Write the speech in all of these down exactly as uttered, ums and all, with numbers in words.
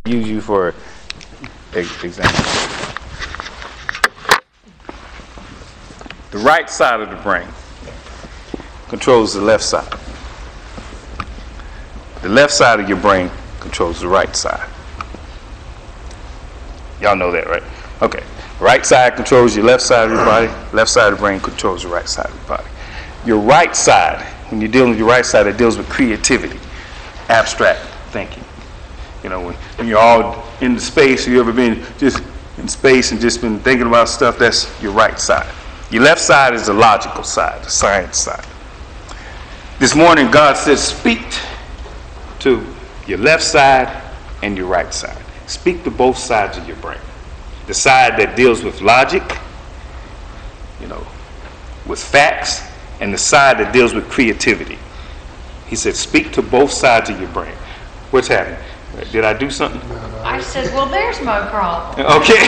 use you for example. The right side of the brain controls the left side. The left side of your brain controls the right side. Y'all know that, right? Okay. Right side controls your left side of your body. Left side of the brain controls the right side of the body. Your right side, when you're dealing with your right side, it deals with creativity, abstract thinking. You know, when, when you're all in the space, you ever been just in space and just been thinking about stuff, that's your right side. Your left side is the logical side, the science side. This morning, God said, speak to your left side and your right side. Speak to both sides of your brain. The side that deals with logic, you know, with facts, and the side that deals with creativity. He said, speak to both sides of your brain. What's happening? Did I do something? I said, well, there's Mo Crawl. Okay.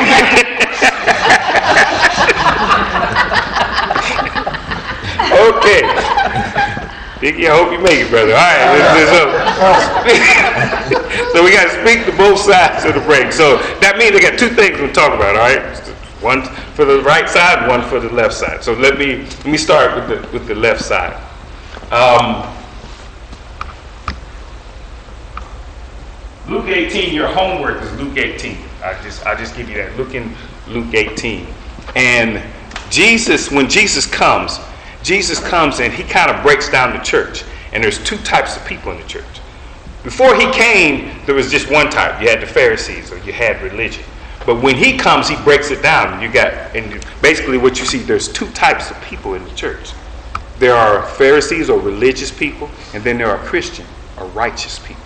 Okay. Dickie, I hope you make it, brother. All right, let's do something. So we got to speak to both sides of the brain. So that means I got two things we'll talk about, all right? One for the right side, one for the left side. So let me let me start with the with the left side. Um, Luke eighteen, your homework is Luke eighteen. I just I just give you that. Look in Luke eighteen. And Jesus, when Jesus comes, Jesus comes and he kind of breaks down the church. And there's two types of people in the church. Before he came, there was just one type. You had the Pharisees, or you had religion. But when he comes, he breaks it down. You got, and basically what you see, there's two types of people in the church. There are Pharisees or religious people, and then there are Christian or righteous people.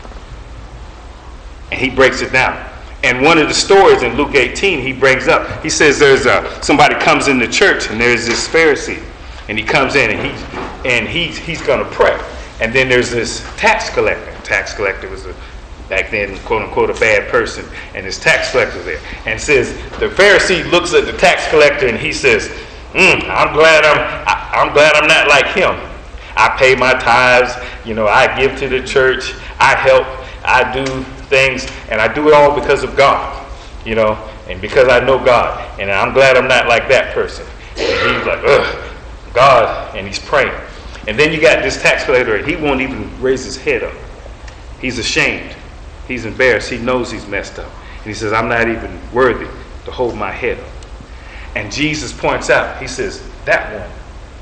And he breaks it down. And one of the stories in Luke eighteen, he brings up, he says there's a, somebody comes in the church, and there's this Pharisee. And he comes in, and he's, and he's, he's going to pray. And then there's this tax collector. Tax collector was, a, back then, quote unquote, a bad person. And this tax collector there. And says, the Pharisee looks at the tax collector, and he says, mm, I'm glad I'm, I, I'm glad I'm not like him. I pay my tithes, you know, I give to the church, I help, I do things, and I do it all because of God, you know, and because I know God. And I'm glad I'm not like that person. And he's like, ugh. God, and he's praying. And then you got this tax collector, and he won't even raise his head up. He's ashamed. He's embarrassed. He knows he's messed up. And he says, I'm not even worthy to hold my head up. And Jesus points out, he says, that one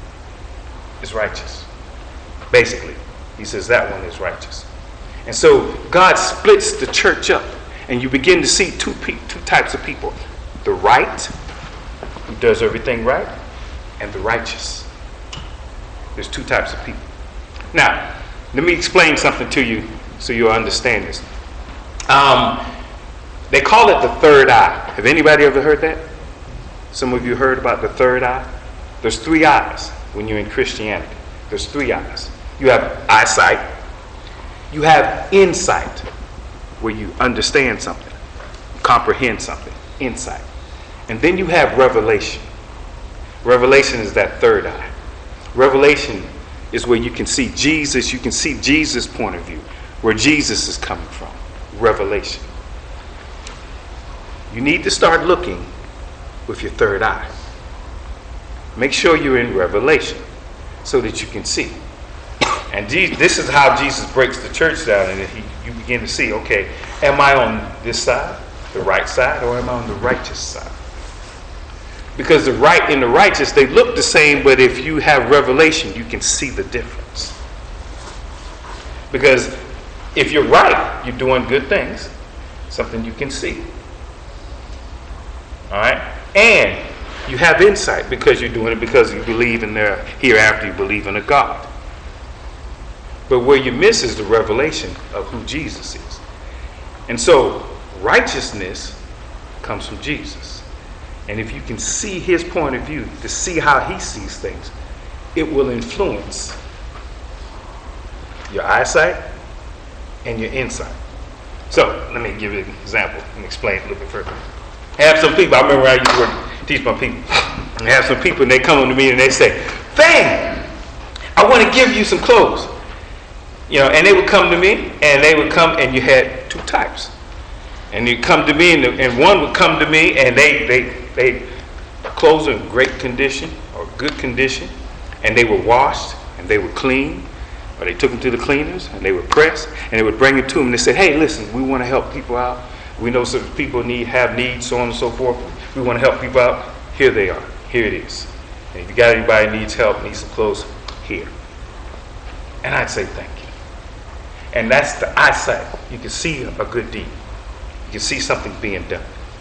is righteous. Basically, he says that one is righteous. And so God splits the church up, and you begin to see two, pe- two types of people. The right, who does everything right, and the righteous. There's two types of people. Now, let me explain something to you so you'll understand this. Um, they call it the third eye. Have anybody ever heard that? Some of you heard about the third eye? There's three eyes when you're in Christianity. There's three eyes. You have eyesight. You have insight, where you understand something, comprehend something, insight. And then you have revelation. Revelation is that third eye. Revelation is where you can see Jesus, you can see Jesus' point of view, where Jesus is coming from. Revelation. You need to start looking with your third eye. Make sure you're in Revelation so that you can see. And Jesus, this is how Jesus breaks the church down, and he, you begin to see, okay, am I on this side, the right side, or am I on the righteous side? Because the right and the righteous, they look the same, but if you have revelation, you can see the difference. Because if you're right, you're doing good things, something you can see. All right? And you have insight because you're doing it because you believe in the hereafter, you believe in a God. But where you miss is the revelation of who Jesus is. And so righteousness comes from Jesus. And if you can see his point of view, to see how he sees things, it will influence your eyesight and your insight. So let me give you an example and explain it a little bit further. I have some people, I remember I used to work, teach my people. I have some people and they come to me and they say, Fang, I want to give you some clothes. You know, and they would come to me and they would come and you had two types. And you come to me, and, and one would come to me, and they they they clothes in great condition or good condition, and they were washed and they were clean, or they took them to the cleaners and they were pressed, and they would bring it to them. And they said, "Hey, listen, we want to help people out. We know some people need have needs, so on and so forth. We want to help people out. Here they are. Here it is. And if you got anybody who needs help, needs some clothes, here." And I'd say thank you. And that's the eyesight. You can see a good deed. You can see something being done.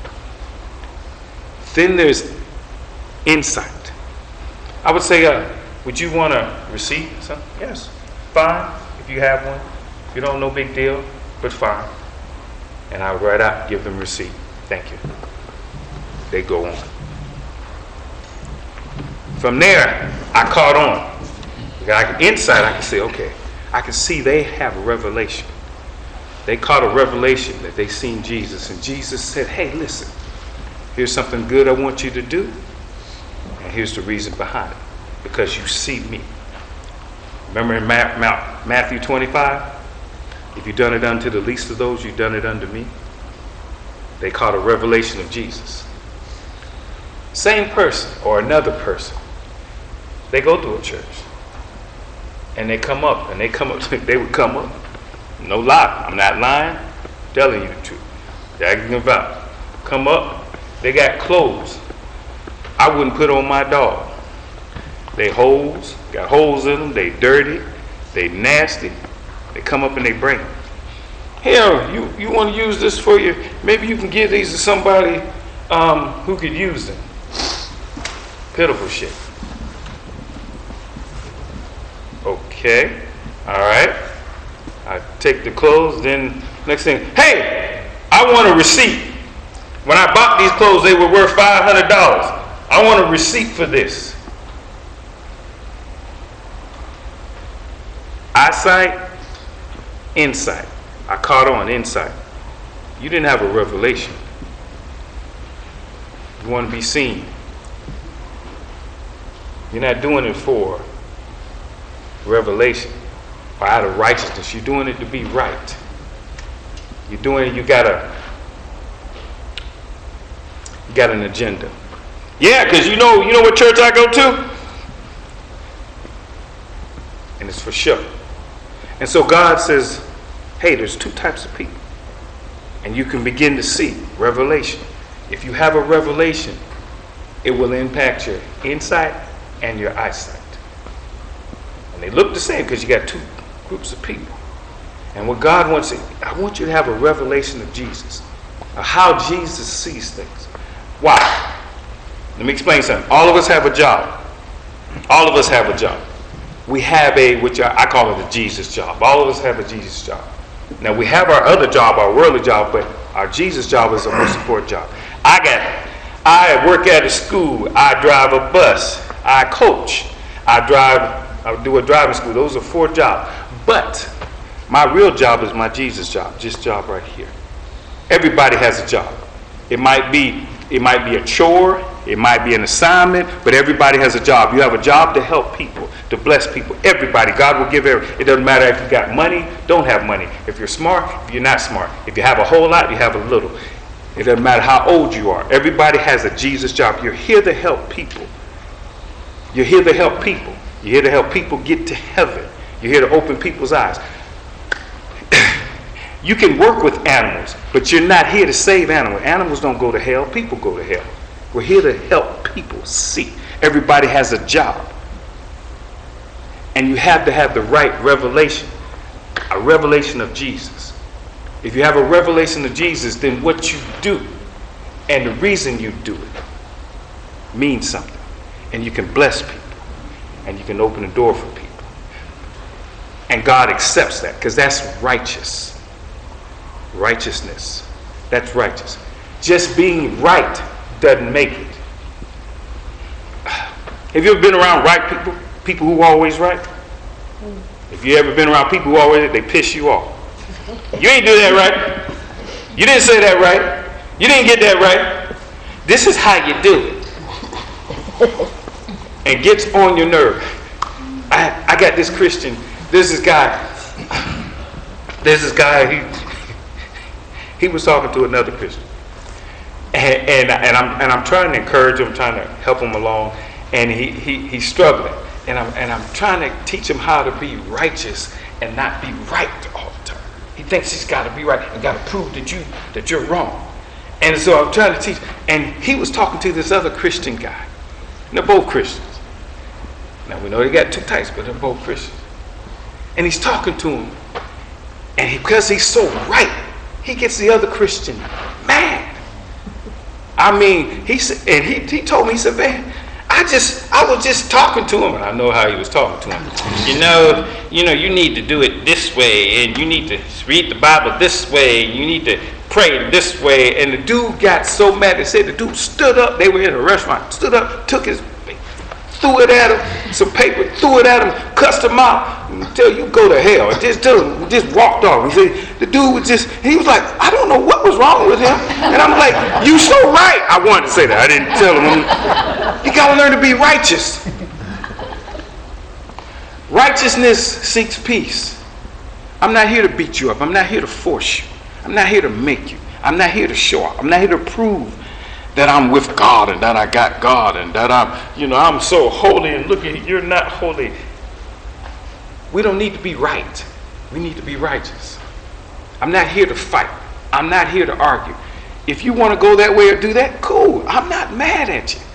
Then there's insight. I would say, uh, would you want to receive something? Yes. Fine, if you have one. If you don't, no big deal, but fine. And I would write out, give them receipt. Thank you. They go on. From there, I caught on. I, inside, I can say, okay, I can see they have a revelation. They caught a revelation that they seen Jesus, and Jesus said, "Hey, listen, here's something good I want you to do, and here's the reason behind it, because you see me." Remember in Ma- Ma- Matthew twenty-five, if you've done it unto the least of those, you've done it unto me. They caught a revelation of Jesus. Same person or another person, they go to a church. And they come up, and they come up, they would come up. No lie, I'm not lying, I'm telling you the truth. Jagging about. Come up, they got clothes I wouldn't put on my dog. They holes, got holes in them, they dirty, they nasty. They come up and they bring them. Here, you, you want to use this for you? Maybe you can give these to somebody um, who could use them. Pitiful shit. Okay, all right. I take the clothes, then next thing, hey, I want a receipt. When I bought these clothes, they were worth five hundred dollars. I want a receipt for this. Eyesight, insight. I caught on, insight. You didn't have a revelation. You want to be seen. You're not doing it for revelation or out of righteousness. You're doing it to be right. You're doing it, you got a you got an agenda. Yeah, because you know you know what church I go to? And it's for sure. And so God says, hey, there's two types of people. And you can begin to see revelation. If you have a revelation, it will impact your insight and your eyesight. And they look the same because you got two groups of people. And what God wants, I want you to have a revelation of Jesus, of how Jesus sees things. Why? Let me explain something. All of us have a job. All of us have a job. We have a, which I call it a Jesus job. All of us have a Jesus job. Now we have our other job, our worldly job, but our Jesus job is the most important job. I got, I work at a school. I drive a bus. I coach. I drive. I do a driving school. Those are four jobs. But my real job is my Jesus job. This job right here. Everybody has a job. It might be, it might be a chore. It might be an assignment, but everybody has a job. You have a job to help people, to bless people. Everybody. God will give every. It doesn't matter if you got money, don't have money. If you're smart, if you're not smart. If you have a whole lot, you have a little. It doesn't matter how old you are. Everybody has a Jesus job. You're here to help people. You're here to help people. You're here to help people get to heaven. You're here to open people's eyes. You can work with animals, but you're not here to save animals. Animals don't go to hell. People go to hell. We're here to help people see. Everybody has a job. And you have to have the right revelation. A revelation of Jesus. If you have a revelation of Jesus, then what you do and the reason you do it means something. And you can bless people. And you can open the door for people. And God accepts that because that's righteous. Righteousness. That's righteous. Just being right doesn't make it. Have you ever been around right people? People who are always right? If you ever been around people who always, they piss you off. You ain't do that right. You didn't say that right. You didn't get that right. This is how you do it. And gets on your nerve. I, I got this Christian, there's this guy, there's this guy, he, He was talking to another Christian. And, and, and, I'm, and I'm trying to encourage him, trying to help him along. And he, he, he's struggling. And I'm, and I'm trying to teach him how to be righteous and not be right all the time. He thinks he's got to be right and got to prove that, you, that you're wrong. And so I'm trying to teach. And he was talking to this other Christian guy. And they're both Christians. Now we know they got two types, but they're both Christians. And he's talking to him. And he, because he's so right, he gets the other Christian mad. I mean, he said, and he, he told me, he said, man, I just, I was just talking to him, and I know how he was talking to him. You know, you know, you need to do it this way, and you need to read the Bible this way, and you need to pray this way. And the dude got so mad. They said the dude stood up. They were in a restaurant. Stood up, took his, threw it at him, some paper, threw it at him, cussed him out, until you go to hell. And just, just, just walked off. He said, the dude was just, he was like, I don't know what was wrong with him. And I'm like, you so right. I wanted to say that. I didn't tell him. You got to learn to be righteous. Righteousness seeks peace. I'm not here to beat you up. I'm not here to force you. I'm not here to make you. I'm not here to show up. I'm not here to prove that I'm with God and that I got God and that I'm, you know, I'm so holy and look at you, you're not holy. We don't need to be right. We need to be righteous. I'm not here to fight. I'm not here to argue. If you want to go that way or do that, cool. I'm not mad at you.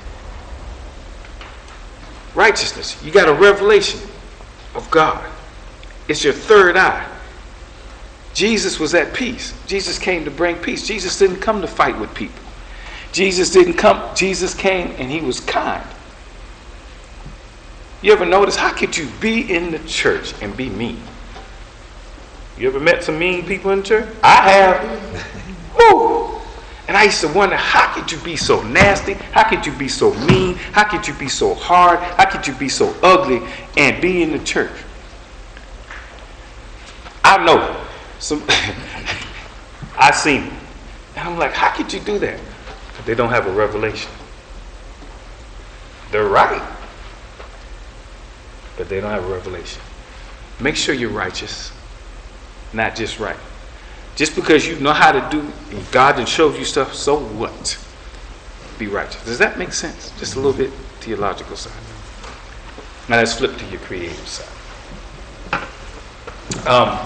Righteousness. You got a revelation of God. It's your third eye. Jesus was at peace. Jesus came to bring peace. Jesus didn't come to fight with people. Jesus didn't come. Jesus came and he was kind. You ever notice, how could you be in the church and be mean? You ever met some mean people in the church? I have. Woo! And I used to wonder, how could you be so nasty? How could you be so mean? How could you be so hard? How could you be so ugly and be in the church? I know. Some I've seen it. And I'm like, how could you do that? But they don't have a revelation. They're right, but they don't have a revelation. Make sure you're righteous, not just right. Just because you know how to do, God done showed you stuff, so what? Be righteous. Does that make sense? Just a little bit theological side. Now let's flip to your creative side. Um,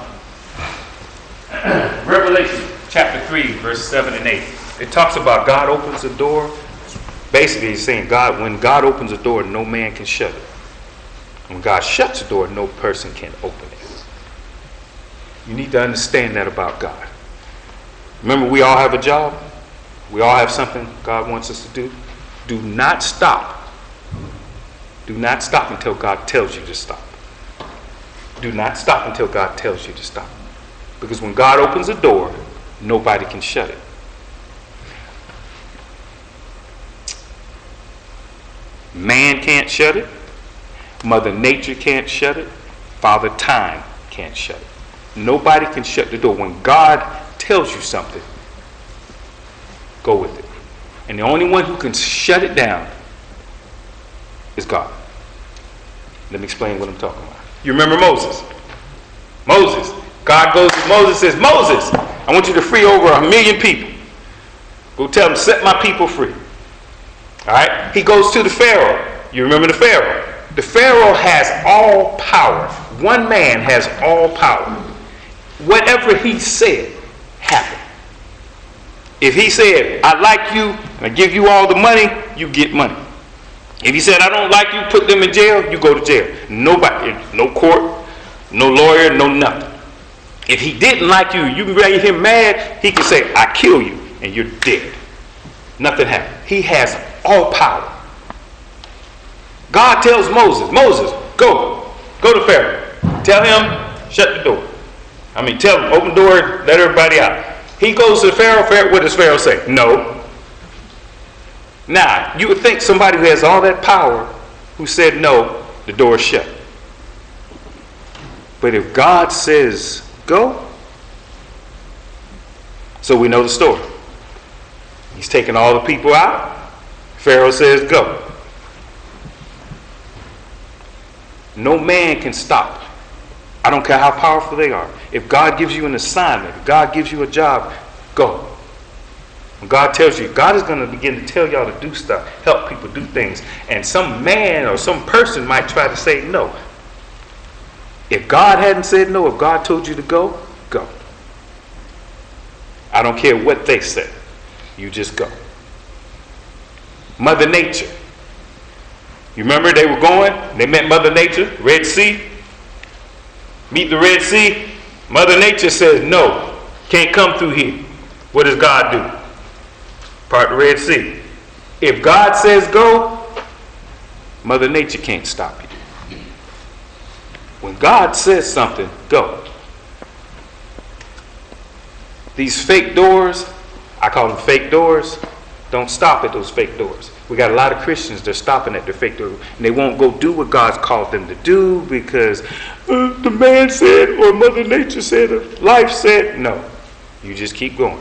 Revelation chapter three, verse seven and eight. It talks about God opens the door. Basically, he's saying God, when God opens a door, no man can shut it. When God shuts a door, no person can open it. You need to understand that about God. Remember, we all have a job. We all have something God wants us to do. Do not stop. Do not stop until God tells you to stop. Do not stop until God tells you to stop. Because when God opens a door, nobody can shut it. Man can't shut it. Mother Nature can't shut it. Father Time can't shut it. Nobody can shut the door. When God tells you something, go with it. And the only one who can shut it down is God. Let me explain what I'm talking about. You remember Moses? Moses. God goes to Moses and says, Moses, I want you to free over a million people. Go tell them, set my people free. All right? He goes to the Pharaoh. You remember the Pharaoh? The Pharaoh has all power. One man has all power. Whatever he said happened. If he said, I like you, and I give you all the money, you get money. If he said, I don't like you, put them in jail, you go to jail. Nobody, no court, no lawyer, no nothing. If he didn't like you, you made him mad, he could say, I kill you, and you're dead. Nothing happened. He has all power. God tells Moses, Moses, go. Go to Pharaoh. Tell him, shut the door. I mean, tell him, open the door, let everybody out. He goes to the Pharaoh. Pharaoh, what does Pharaoh say? No. Now, you would think somebody who has all that power who said no, the door is shut. But if God says go, so we know the story. He's taking all the people out. Pharaoh says go. No man can stop. I don't care how powerful they are. If God gives you an assignment, if God gives you a job, Go. When God tells you, God is going to begin to tell y'all to do stuff, help people do things. And some man or some person might try to say no. If God hadn't said no, if God told you to go, go. I don't care what they say. You just go. Mother Nature. You remember they were going, they met Mother Nature, Red Sea. Meet the Red Sea. Mother Nature says, no, can't come through here. What does God do? Part the Red Sea. If God says go, Mother Nature can't stop you. When God says something, go. These fake doors, I call them fake doors, don't stop at those fake doors. We got a lot of Christians, they're stopping at their fake doors, and they won't go do what God's called them to do because uh, the man said, or Mother Nature said, or life said. No, you just keep going.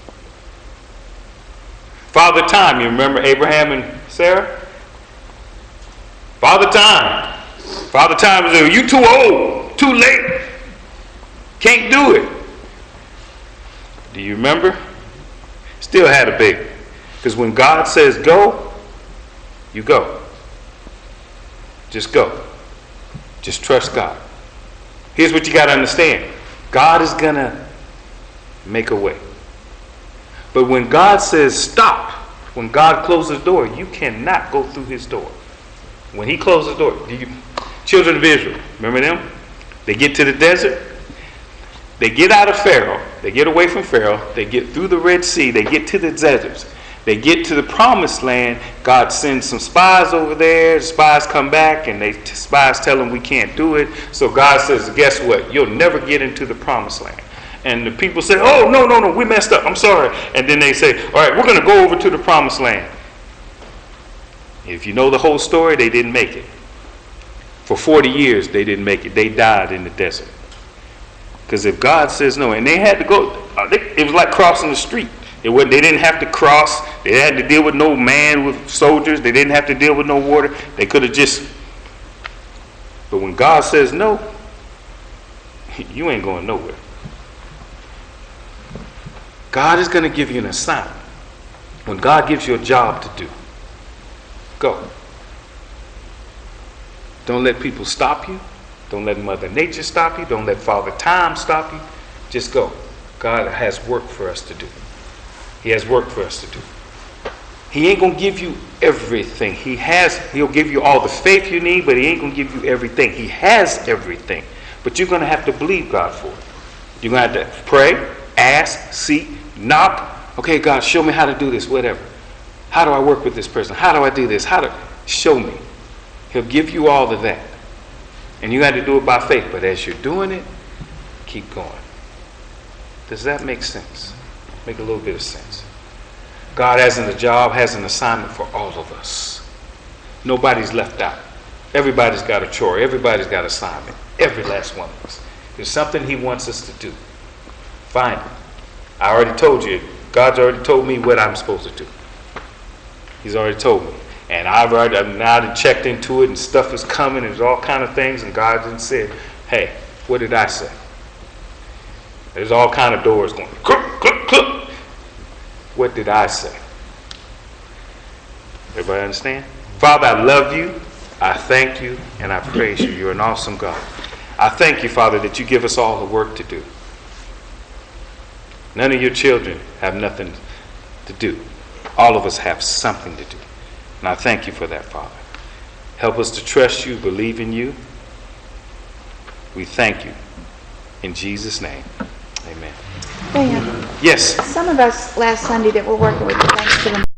Father Time, you remember Abraham and Sarah? Father Time. Father Time is, you too old, too late, can't do it. Do you remember? Still had a baby. Because when God says go, you go. Just go. Just trust God. Here's what you got to understand. God is going to make a way. But when God says stop, when God closes the door, you cannot go through his door. When he closes the door, do you, children of Israel, remember them? They get to the desert. They get out of Pharaoh. They get away from Pharaoh. They get through the Red Sea. They get to the deserts. They get to the promised land. God sends some spies over there. The spies come back and they the spies tell them we can't do it. So God says, guess what? You'll never get into the promised land. And the people say, oh, no, no, no, we messed up. I'm sorry. And then they say, all right, we're going to go over to the promised land. If you know the whole story, they didn't make it. For forty years, they didn't make it. They died in the desert. Because if God says no, and they had to go, it was like crossing the street. It wasn't, they didn't have to cross. They had to deal with no man with soldiers. They didn't have to deal with no water. They could have just. But when God says no, you ain't going nowhere. God is going to give you an assignment. When God gives you a job to do, go. Don't let people stop you. Don't let Mother Nature stop you. Don't let Father Time stop you. Just go. God has work for us to do. He has work for us to do. He ain't going to give you everything. He has, he'll give you all the faith you need, but he ain't going to give you everything. He has everything. But you're going to have to believe God for it. You're going to have to pray, ask, seek, knock. Okay, God, show me how to do this, whatever. How do I work with this person? How do I do this? How do, show me. He'll give you all of that. And you got to do it by faith. But as you're doing it, keep going. Does that make sense? Make a little bit of sense. God has a job, has an assignment for all of us. Nobody's left out. Everybody's got a chore. Everybody's got an assignment. Every last one of us. There's something he wants us to do. Find it. I already told you. God's already told me what I'm supposed to do. He's already told me. And I've already I've now checked into it and stuff is coming. There's all kind of things. And God didn't say, hey, what did I say? There's all kind of doors going. Click, click, click. What did I say? Everybody understand? Father, I love you. I thank you and I praise you. You're an awesome God. I thank you, Father, that you give us all the work to do. None of your children have nothing to do. All of us have something to do. And I thank you for that, Father. Help us to trust you, believe in you. We thank you. In Jesus' name, amen. Dan, Yes. some of us last Sunday that were working with the Thanksgiving